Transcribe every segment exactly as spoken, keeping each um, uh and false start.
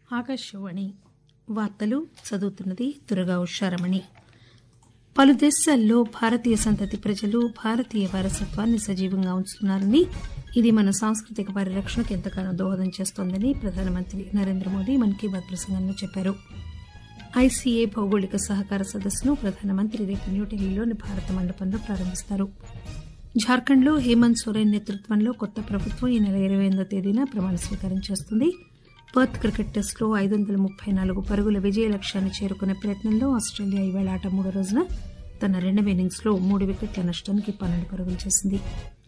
ఆకాశవాణి వార్తలు చదువుతున్నది దుర్గా ఉషారమణి. పలు దేశాల్లో భారతీయ సంతతి ప్రజలు భారతీయ వారసత్వాన్ని సజీవంగా ఉంచుతున్నారని, ఇది మన సాంస్కృతిక పరిరక్షణకు ఎంతగానో దోహదం చేస్తోందని ప్రధానమంత్రి నరేంద్ర మోదీ మన్ కీ బాత్ ప్రసంగంలో చెప్పారు. ఐసీఏ భౌగోళిక సహకార సదస్సును ప్రధానమంత్రి రేపు న్యూఢిల్లీలోని భారత మండపంలో ప్రారంభిస్తారు. జార్ఖండ్లో హేమంత్ సోరెన్ నేతృత్వంలో కొత్త ప్రభుత్వం ఈ నెల ఇరవై ఎనిమిదో తేదీన ప్రమాణ స్వీకారం చేస్తుంది. పర్త్ క్రికెట్ టెస్టులో ఐదు వందల ముప్పై నాలుగు పరుగుల విజయ లక్ష్యాన్ని చేరుకునే ప్రయత్నంలో ఆస్టేలియా ఈవేళ ఆట మూడో రోజున తన రెండవ ఇన్నింగ్స్ లో మూడు వికెట్ల నష్టానికి పన్నెండు పరుగులు చేసింది.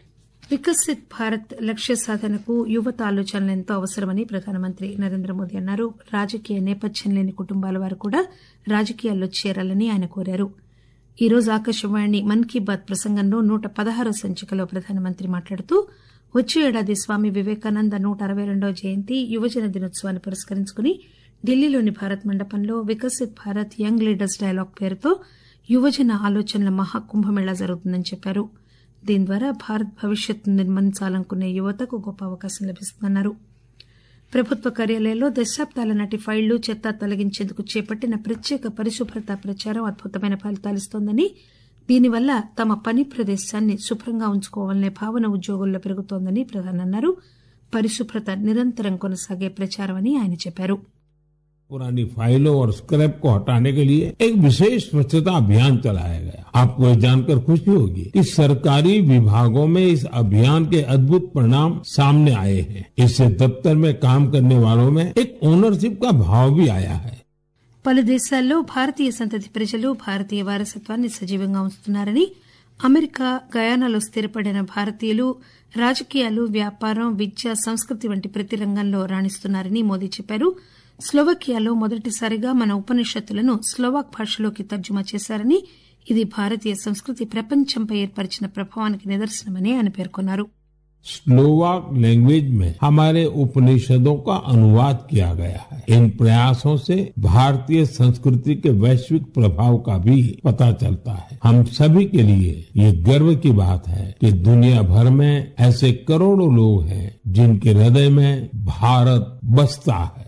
వికసిత్ భారత్ లక్ష్య సాధనకు యువత ఆలోచనలు ఎంతో అవసరమని ప్రధానమంత్రి నరేంద్ర మోదీ అన్నారు. రాజకీయ నేపథ్యం లేని కుటుంబాల వారు కూడా రాజకీయాల్లో చేరాలని ఆయన కోరారు. ఈ రోజు ఆకాశవాణి మన్ కీ బాత్ ప్రసంగంలో నూట పదహారో సంచికలో ప్రధానమంత్రి మాట్లాడుతూ, వచ్చే ఏడాది స్వామి వివేకానంద నూట అరవై రెండవ జయంతి యువజన దినోత్సవాన్ని పురస్కరించుకుని ఢిల్లీలోని భారత్ మండపంలో Viksit Bharat young leaders dialogue పేరుతో యువజన ఆలోచనల మహాకుంభమేళా జరుగుతుందని చెప్పారు. దీని ద్వారా భారత్ భవిష్యత్తును నిర్మించాలనుకునే యువతకు గొప్ప అవకాశం లభిస్తుందన్నారు. ప్రభుత్వ కార్యాలయాల్లో దశాబ్దాల నాటి ఫైళ్లు, చెత్త తొలగించేందుకు చేపట్టిన ప్రత్యేక పరిశుభ్రత ప్రచారం అద్భుతమైన ఫలితాలిస్తోందని, దీనివల్ల తమ పని ప్రదేశాన్ని శుభ్రంగా ఉంచుకోవాలనే భావన ఉద్యోగుల్లో పెరుగుతోందని ప్రధాని అన్నారు. పరిశుభ్రత నిరంతరం కొనసాగే ప్రచారమని ఆయన చెప్పారు. पुरानी फाइलों और स्क्रैप को हटाने के लिए एक विशेष स्वच्छता अभियान चलाया गया. आपको ये जानकर खुशी होगी कि सरकारी विभागों में इस अभियान के अद्भुत परिणाम सामने आए हैं. इससे दफ्तर में काम करने वालों में एक ओनरशिप का भाव भी आया है. పలు దేశాల్లో భారతీయ సంతతి ప్రజలు భారతీయ వారసత్వాన్ని సజీవంగా ఉంచుతున్నారని, అమెరికా, గయానాలో స్థిరపడిన భారతీయులు రాజకీయాలు, వ్యాపారం, విద్య, సంస్కృతి వంటి ప్రతి రంగంలో రాణిస్తున్నారని మోదీ చెప్పారు. స్లోవకియాలో మొదటిసారిగా మన ఉపనిషత్తులను స్లోవాక్ భాషలోకి తర్జుమా చేశారని, ఇది భారతీయ సంస్కృతి ప్రపంచంపై ఏర్పరిచిన ప్రభావానికి నిదర్శనమని ఆయన పేర్కొన్నారు. स्लोवाक लैंग्वेज में हमारे उपनिषदों का अनुवाद किया गया है. इन प्रयासों से भारतीय संस्कृति के वैश्विक प्रभाव का भी पता चलता है. हम सभी के लिए ये गर्व की बात है कि दुनिया भर में ऐसे करोड़ों लोग हैं जिनके हृदय में भारत बसता है.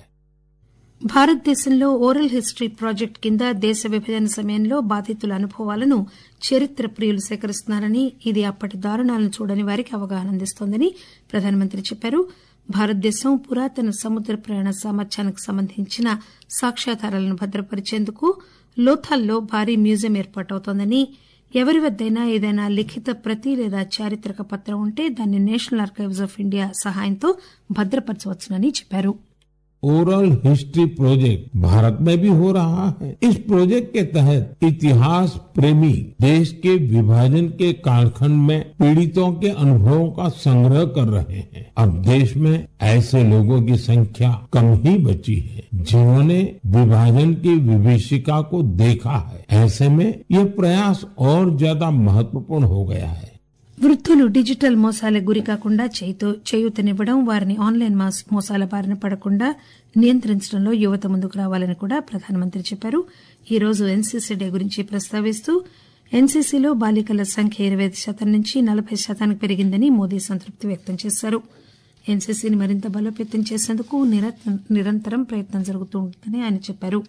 భారతదేశంలో ఓరల్ హిస్టరీ ప్రాజెక్టు కింద దేశ విభజన సమయంలో బాధితుల అనుభవాలను చరిత్ర ప్రియులు సేకరిస్తున్నారని, ఇది అప్పటి దారుణాలను చూడని వారికి అవగాహన అందిస్తోందని ప్రధానమంత్రి చెప్పారు. భారతదేశం పురాతన సముద్ర ప్రయాణ సామర్థ్యానికి సంబంధించిన సాక్ష్యాధారాలను భద్రపరిచేందుకు లోథాల్లో భారీ మ్యూజియం ఏర్పాటవుతోందని, ఎవరి వద్దైనా ఏదైనా లిఖిత ప్రతి లేదా చారిత్రక పత్రం ఉంటే దాన్ని నేషనల్ ఆర్కైవ్స్ ఆఫ్ ఇండియా సహాయంతో భద్రపరచవచ్చునని చెప్పారు. ओरल हिस्ट्री प्रोजेक्ट भारत में भी हो रहा है. इस प्रोजेक्ट के तहत इतिहास प्रेमी देश के विभाजन के कालखंड में पीड़ितों के अनुभवों का संग्रह कर रहे हैं. अब देश में ऐसे लोगों की संख्या कम ही बची है जिन्होंने विभाजन की विभीषिका को देखा है. ऐसे में ये प्रयास और ज्यादा महत्वपूर्ण हो गया है. వృద్ధులు డిజిటల్ మోసాలకు గురి కాకుండా చేయూతనివ్వడం, వారిని ఆన్లైన్ మోసాల బారిన పడకుండా నియంత్రించడంలో యువత ముందుకు రావాలని కూడా ప్రధానమంత్రి చెప్పారు. ఈ రోజు ఎన్సీసీ డే గురించి ప్రస్తావిస్తూ, ఎన్సీసీలో బాలికల సంఖ్య ఇరవై ఐదు శాతం నుంచి నలభై శాతానికి పెరిగిందని మోదీ సంతృప్తి వ్యక్తం చేశారు. ఎన్సీసీని మరింత బలోపేతం చేసేందుకు నిరంతరం ప్రయత్నం జరుగుతుందని ఆయన చెప్పారు.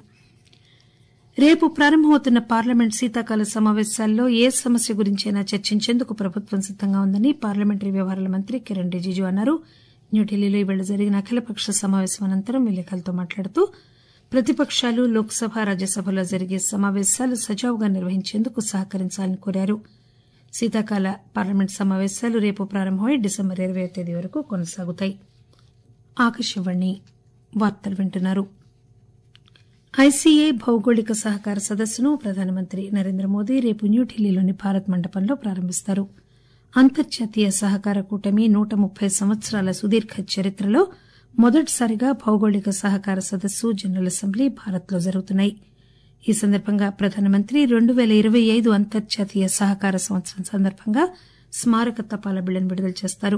రేపు ప్రారంభమవుతున్న పార్లమెంట్ శీతాకాల సమావేశాల్లో ఏ సమస్య గురించైనా చర్చించేందుకు ప్రభుత్వం సిద్దంగా ఉందని పార్లమెంటరీ వ్యవహారాల మంత్రి కిరణ్ రిజిజు అన్నారు. న్యూఢిల్లీలో ఈవేళ జరిగిన అఖిలపక్ష సమావేశం అనంతరం విలేకరులతో మాట్లాడుతూ, ప్రతిపక్షాలు లోక్సభ, రాజ్యసభలో జరిగే సమావేశాలు సజావుగా నిర్వహించేందుకు సహకరించాలని కోరారు. శీతాకాల పార్లమెంట్ సమావేశాలు రేపు ప్రారంభమై డిసెంబర్ ఇరవై తేదీ వరకు కొనసాగుతాయి. ఆకాశవాణి వార్తలు వింటున్నారు. ఐసీఏ భౌగోళిక సహకార సదస్సును ప్రధానమంత్రి నరేంద్ర మోదీ రేపు న్యూఢిల్లీలోని భారత్ మండపంలో ప్రారంభిస్తారు. అంతర్జాతీయ సహకార కూటమి నూట ముప్పై సంవత్సరాల సుదీర్ఘ చరిత్రలో మొదటిసారిగా భౌగోళిక సహకార సదస్సు, జనరల్ అసెంబ్లీ భారత్లో జరుగుతున్నాయి. ఈ సందర్భంగా ప్రధానమంత్రి రెండు పేల ఇరవై ఐదు అంతర్జాతీయ సహకార సంవత్సరం సందర్భంగా స్మారక తపాలా బిళ్లను విడుదల చేస్తారు.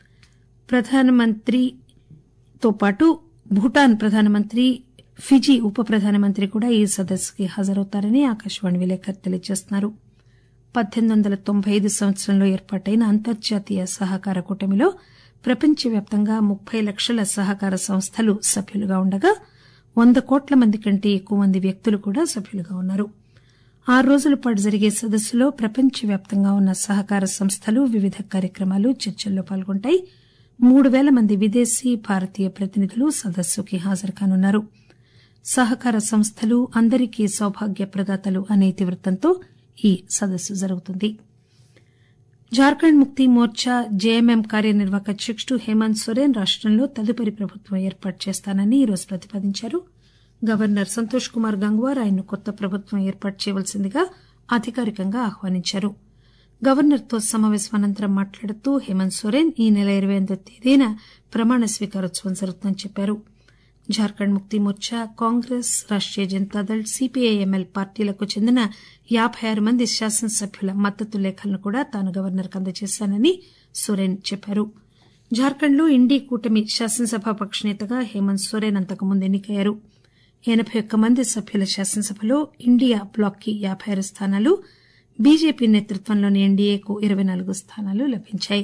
ప్రధానమంత్రితో పాటు భూటాన్ ప్రధానమంత్రి, ఫిజీ ఉప ప్రధానమంత్రి కూడా ఈ సదస్సుకి హాజరవుతారని ఆకాశవాణి విలేకరి తెలియజేస్తున్నారు. పద్దెనిమిది వందల తొంభై ఐదు సంవత్సరంలో ఏర్పాటైన అంతర్జాతీయ సహకార కూటమిలో ప్రపంచవ్యాప్తంగా ముప్పై లక్షల సహకార సంస్థలు సభ్యులుగా ఉండగా వంద కోట్ల మంది కంటే ఎక్కువ మంది వ్యక్తులు కూడా సభ్యులుగా ఉన్నారు. ఆరు రోజుల పాటు జరిగే సదస్సులో ప్రపంచవ్యాప్తంగా ఉన్న సహకార సంస్థలు వివిధ కార్యక్రమాలు చర్చల్లో పాల్గొంటాయి. మూడు పేల మంది విదేశీ భారతీయ ప్రతినిధులు సదస్సుకి హాజరు కానున్నారు. సహకార సంస్థలు అందరికీ సౌభాగ్య ప్రదాతలు అనే ఇతివృత్తంతో ఈ సదస్సు జరుగుతుంది. జార్ఖండ్ ముక్తి మోర్చా జేఎంఎం కార్యనిర్వాహక అధ్యకుడు హేమంత్ సోరెన్ రాష్టంలో తదుపరి ప్రభుత్వం ఏర్పాటు చేస్తానని ఈరోజు ప్రతిపాదించారు. గవర్నర్ సంతోష్ కుమార్ గంగ్వార్ ఆయన్ను కొత్త ప్రభుత్వం ఏర్పాటు చేయవలసిందిగా అధికారికంగా ఆహ్వానించారు. గవర్నర్తో సమావేశం అనంతరం మాట్లాడుతూ హేమంత్ సోరెన్ ఈ నెల ఇరవై ఎనిమిదో తేదీన ప్రమాణ స్వీకారోత్సవం జరుగుతుందని చెప్పారు. జార్ఖండ్ ముక్తి మోర్చా, కాంగ్రెస్, రాష్టీయ జనతాదళ్, సీపీఐఎంఎల్ పార్టీలకు చెందిన యాబై ఆరు మంది శాసనసభ్యుల మద్దతు లేఖలను కూడా తాను గవర్నర్కు అందజేశానని సోరెన్ చెప్పారు. జార్ఖండ్లో ఇండీ కూటమి శాసనసభాపక్ష నేతగా హేమంత్ సోరెన్ అంతకుముందు ఎన్నికయ్యారు. ఎనబై ఒక్క మంది సభ్యుల శాసనసభలో ఇండియా బ్లాక్ కి యాబై ఆరు స్థానాలు, బీజేపీ నేతృత్వంలోని ఎన్డీఏకు ఇరవై నాలుగు స్థానాలు లభించాయి.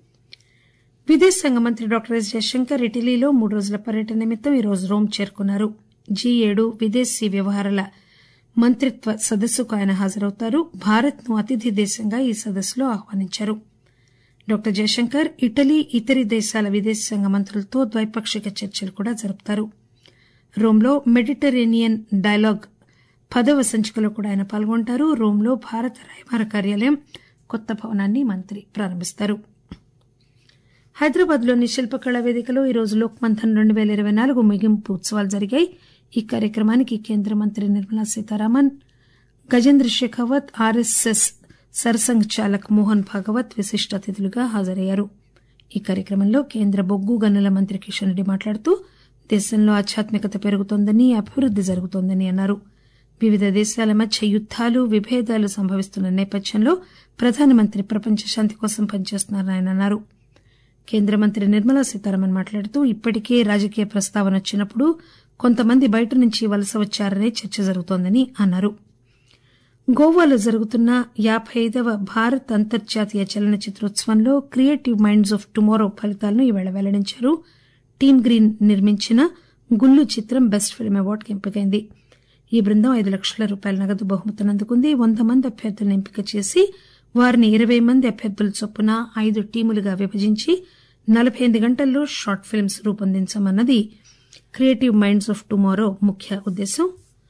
విదేశాంగ మంత్రి డాక్టర్ ఎస్ జయశంకర్ ఇటలీలో మూడు రోజుల పర్యటన నిమిత్తం ఈరోజు రోమ్ చేరుకున్నారు. జీ ఏడు విదేశీ వ్యవహారాల మంత్రిత్వ సదస్సుకు ఆయన హాజరవుతారు. భారత్ ను అతిథి దేశంగా ఈ సదస్సులో ఆహ్వానించారు. డాక్టర్ జయశంకర్ ఇటలీ, ఇతర దేశాల విదేశాంగ మంత్రులతో ద్వైపాక్షిక చర్చలు కూడా జరుపుతారు. రోమ్లో మెడిటరేనియన్ డైలాగ్ పదవ సంచికలో కూడా ఆయన పాల్గొంటారు. రోమ్లో భారత రాయబార కార్యాలయం కొత్త భవనాన్ని మంత్రి ప్రారంభిస్తారు. హైదరాబాద్ లోని శిల్పకళా వేదికలో ఈరోజు లోక్ మంథన్ రెండు పేల ఇరవై నాలుగు ముగింపు ఉత్సవాలు జరిగాయి. ఈ కార్యక్రమానికి కేంద్ర మంత్రి నిర్మలా సీతారామన్, గజేంద్ర షెకావత్, ఆర్ఎస్ఎస్ సర్సంఘ్ చాలక్ మోహన్ భాగవత్ విశిష్ట అతిథులుగా హాజరయ్యారు. ఈ కార్యక్రమంలో కేంద్ర బొగ్గు గనుల మంత్రి కిషన్ రెడ్డి మాట్లాడుతూ దేశంలో ఆధ్యాత్మికత పెరుగుతోందని, అభివృద్ది జరుగుతోందని అన్నారు. వివిధ దేశాల మధ్య యుద్దాలు, విభేదాలు సంభవిస్తున్న నేపథ్యంలో ప్రధానమంత్రి ప్రపంచ శాంతి కోసం పనిచేస్తున్నారని ఆయన అన్నారు. కేంద్ర మంత్రి నిర్మలా సీతారామన్ మాట్లాడుతూ ఇప్పటికే రాజకీయ ప్రస్తావన వచ్చినప్పుడు కొంతమంది బయట నుంచి వలస వచ్చారనే చర్చ జరుగుతోందని అన్నారు. గోవాలో జరుగుతున్న యాబై ఐదవ భారత్ అంతర్జాతీయ చలనచిత్రోత్సవంలో క్రియేటివ్ మైండ్స్ ఆఫ్ టుమారో ఫలితాలను ఈవేళ వెల్లడించారు. టీమ్ గ్రీన్ నిర్మించిన గుల్లు చిత్రం బెస్ట్ ఫిల్మ్ అవార్డుకు ఎంపికైంది. ఈ బృందం ఐదు లక్షల రూపాయల నగదు బహుమతిని అందుకుంది. వంద మంది అభ్యర్థులను ఎంపిక చేసి వారిని ఇరవై మంది అభ్యర్థుల చొప్పున ఐదు టీములుగా విభజించి నలబై ఎనిమిది గంటల్లో షార్ట్ ఫిల్మ్స్ రూపొందించమన్నది క్రియేటివ్ మైండ్స్ ఆఫ్ టుమారో ముఖ్య ఉద్దేశం.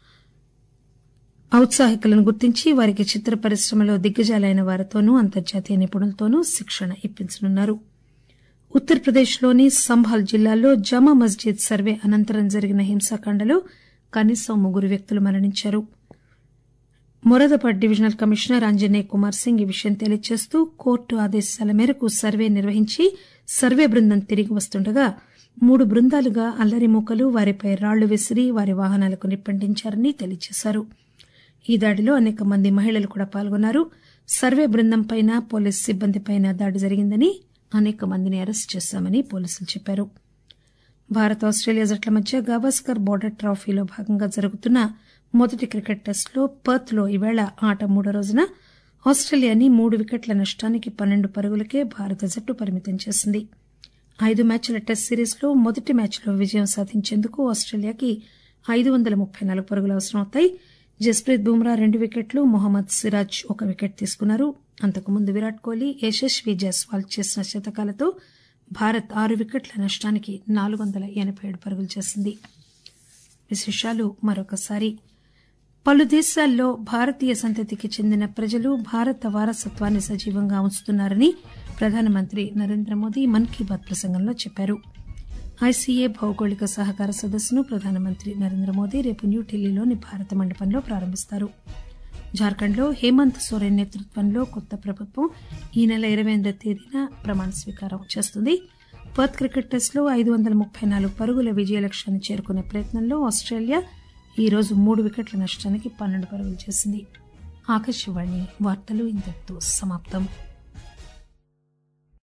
ఔత్సాహికులను గుర్తించి వారికి చిత్ర పరిశ్రమలో దిగ్గజాలైన వారితోనూ అంతర్జాతీయ నిపుణులతోనూ శిక్షణ ఇప్పించనున్నారు. ఉత్తరప్రదేశ్లోని సంభాల్ జిల్లాలో జమా మస్జిద్ సర్వే అనంతరం జరిగిన హింసాకాండలో కనీసం ముగ్గురు వ్యక్తులు మరణించారు. మొరాదాబాద్ డివిజనల్ కమిషనర్ అంజనేయ కుమార్ సింగ్ ఈ విషయం తెలియజేస్తూ కోర్టు ఆదేశాల మేరకు సర్వే నిర్వహించి సర్వే బృందం తిరిగి వస్తుండగా మూడు బృందాలుగా అల్లరి మూకలు వారిపై రాళ్లు విసిరి వారి వాహనాలకు నిప్పంటించారని తెలియజేశారు. ఈ దాడిలో అనేక మంది మహిళలు కూడా పాల్గొన్నారు. సర్వే బృందంపైన పోలీసు సిబ్బందిపైన దాడి జరిగిందని, అనేక మందిని అరెస్టు చేశామని పోలీసులు చెప్పారు. భారత్ ఆస్టేలియా జట్ల మధ్య గవాస్కర్ బోర్డర్ ట్రోఫీలో భాగంగా జరుగుతున్న మొదటి క్రికెట్ టెస్టులో పర్త్ లో ఈవేళ ఆట మూడో రోజున ఆస్టేలియాని మూడు వికెట్ల నష్టానికి పన్నెండు పరుగులకే భారత జట్టు పరిమితం చేసింది. ఐదు మ్యాచ్ల టెస్ట్ సిరీస్ లో మొదటి మ్యాచ్లో విజయం సాధించేందుకు ఆస్టేలియాకి ఐదు వందల ముప్పై నాలుగు పరుగులు అవసరమవుతాయి. జస్ప్రీత్ బుమ్రా రెండు వికెట్లు, మొహమ్మద్ సిరాజ్ ఒక వికెట్ తీసుకున్నారు. అంతకుముందు విరాట్ కోహ్లీ, యశస్వీ జైస్వాల్ చేసిన శతకాలతో భారత్ ఆరు వికెట్ల నష్టానికి నాలుగు వందల ఎనబై ఏడు పరుగులు చేసింది. విశేషాలు మరొకసారి. పలు దేశాల్లో భారతీయ సంతతికి చెందిన ప్రజలు భారత వారసత్వాన్ని సజీవంగా ఉంచుతున్నారని ప్రధానమంత్రి నరేంద్ర మోదీ మన్ కీ బాత్ ప్రసంగంలో చెప్పారు. ఐసీఏ భౌగోళిక సహకార సదస్సును ప్రధానమంత్రి నరేంద్ర మోదీ రేపు న్యూఢిల్లీలోని భారత మండపంలో ప్రారంభిస్తారు. జార్ఖండ్లో హేమంత్ సోరెన్ నేతృత్వంలో కొత్త ప్రభుత్వం ఈ నెల ఇరవై ఎనిమిదో తేదీన ప్రమాణ స్వీకారం చేస్తుంది. పర్త్ క్రికెట్ టెస్టులో ఐదు వందల ముప్పై నాలుగు పరుగుల విజయ లక్ష్యాన్ని చేరుకునే ప్రయత్నంలో ఆస్టేలియా ఈ రోజు మూడు వికెట్ల నష్టానికి పన్నెండు పరుగులు చేసింది. ఆకాశవాణి వార్తలు ఇంతటితో సమాప్తం.